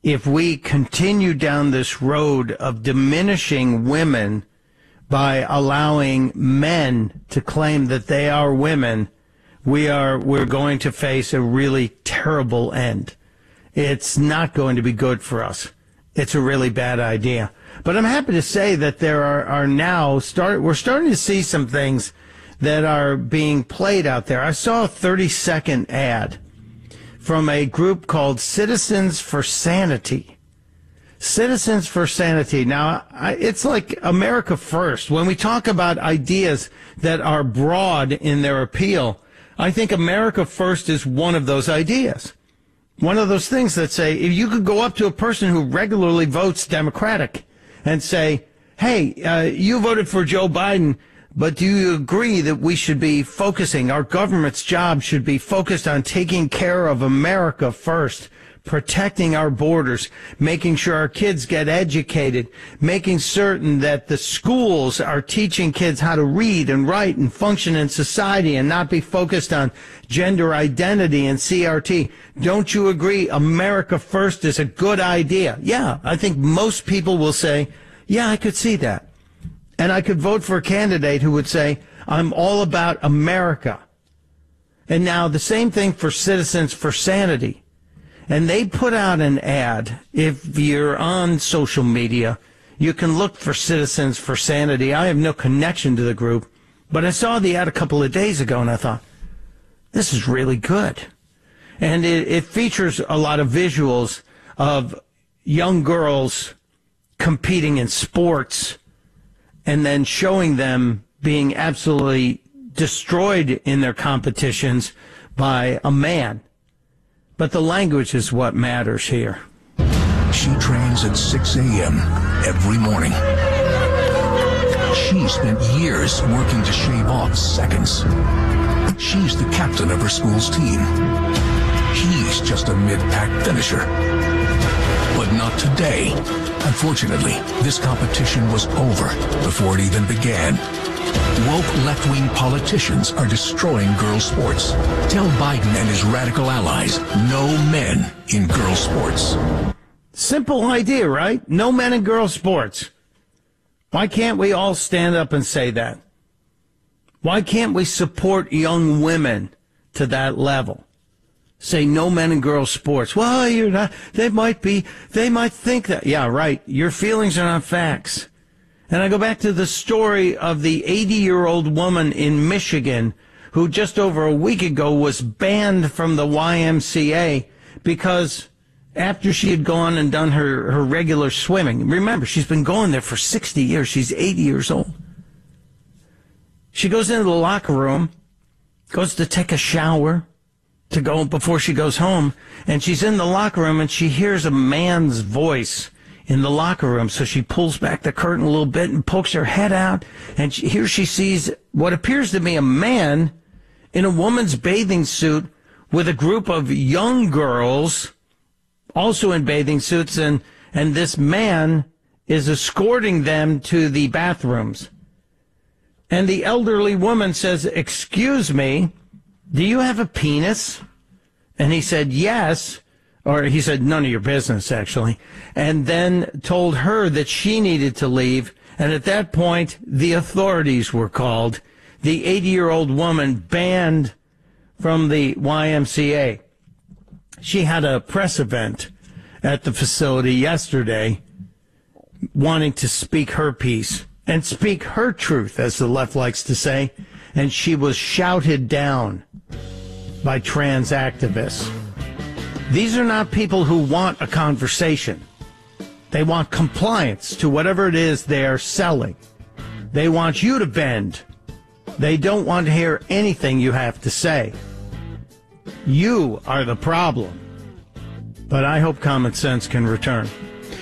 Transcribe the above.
if we continue down this road of diminishing women by allowing men to claim that they are women, we're going to face a really terrible end. It's not going to be good for us. It's a really bad idea. But I'm happy to say that there are now we're starting to see some things that are being played out there. I saw a 30-second ad from a group called Citizens for Sanity. Citizens for Sanity. Now, it's like America First. When we talk about ideas that are broad in their appeal, I think America First is one of those ideas. One of those things that say, if you could go up to a person who regularly votes Democratic and say, hey, you voted for Joe Biden, but do you agree that we should be focusing, our government's job should be focused on taking care of America first, protecting our borders, making sure our kids get educated, making certain that the schools are teaching kids how to read and write and function in society and not be focused on gender identity and CRT. Don't you agree America First is a good idea? Yeah, I think most people will say, yeah, I could see that. And I could vote for a candidate who would say, I'm all about America. And now the same thing for Citizens for Sanity. And they put out an ad. If you're on social media, you can look for Citizens for Sanity. I have no connection to the group, but I saw the ad a couple of days ago and I thought, this is really good. And it features a lot of visuals of young girls competing in sports and then showing them being absolutely destroyed in their competitions by a man. But the language is what matters here. She trains at 6 a.m. every morning. She spent years working to shave off seconds. She's the captain of her school's team. He's just a mid-pack finisher. But not today. Unfortunately, this competition was over before it even began. Woke left-wing politicians are destroying girls' sports. Tell Biden and his radical allies, no men in girls' sports. Simple idea, right? No men in girls' sports. Why can't we all stand up and say that? Why can't we support young women to that level? Say no men in girls' sports. Well, you're not. They might think that. Yeah, right. Your feelings are not facts. And I go back to the story of the 80-year-old woman in Michigan who just over a week ago was banned from the YMCA because after she had gone and done her regular swimming. Remember, she's been going there for 60 years. She's 80 years old. She goes into the locker room, goes to take a shower to go before she goes home, and she's in the locker room and she hears a man's voice in the locker room. So she pulls back the curtain a little bit and pokes her head out, and here she sees what appears to be a man in a woman's bathing suit with a group of young girls also in bathing suits, and this man is escorting them to the bathrooms. And the elderly woman says, "Excuse me, do you have a penis?" And he said, "Yes." Or he said, "None of your business," actually. And then told her that she needed to leave. And at that point, the authorities were called. The 80-year-old woman banned from the YMCA. She had a press event at the facility yesterday wanting to speak her piece and speak her truth, as the left likes to say. And she was shouted down by trans activists. These are not people who want a conversation. They want compliance to whatever it is they're selling. They want you to bend. They don't want to hear anything you have to say. You are the problem. But I hope common sense can return.